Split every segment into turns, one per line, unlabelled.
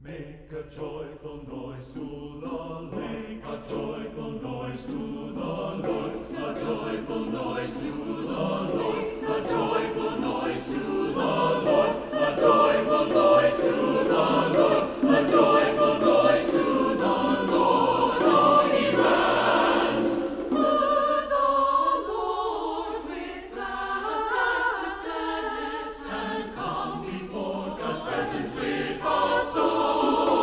Make a joyful noise to the Lord. Make a joyful noise to the Lord. A joyful noise to the Lord. A joyful noise to the Lord. A joyful noise to the Lord. A joyful noise to the Lord. All ye lands, serve the Lord with gladness, and come before God's presence with a song.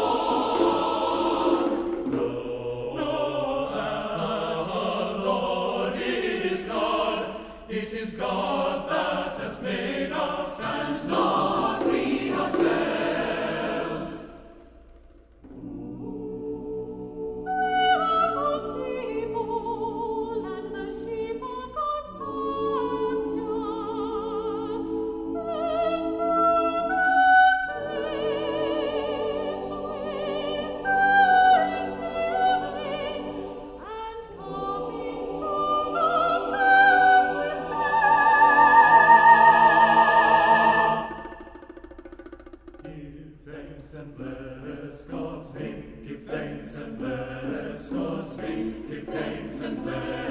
It is God that has made us, and not we ourselves.
We are God's people, and the sheep of God's pasture. Enter the gates with thanksgiving, and come into God's house with
Give thanks and bless God's name. Give thanks and bless God's name. Give thanks and bless